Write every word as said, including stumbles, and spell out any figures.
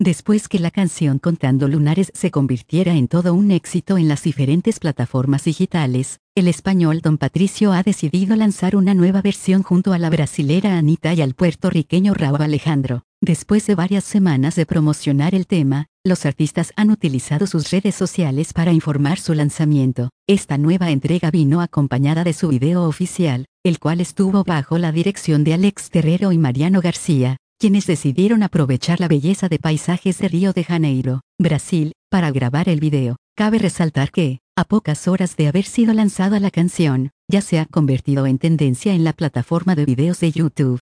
Después que la canción Contando Lunares se convirtiera en todo un éxito en las diferentes plataformas digitales, el español Don Patricio ha decidido lanzar una nueva versión junto a la brasilera Anitta y al puertorriqueño Rauw Alejandro. Después de varias semanas de promocionar el tema, los artistas han utilizado sus redes sociales para informar su lanzamiento. Esta nueva entrega vino acompañada de su video oficial, el cual estuvo bajo la dirección de Alex Terrero y Mariano García, quienes decidieron aprovechar la belleza de paisajes de Río de Janeiro, Brasil, para grabar el video. Cabe resaltar que, a pocas horas de haber sido lanzada la canción, ya se ha convertido en tendencia en la plataforma de videos de YouTube.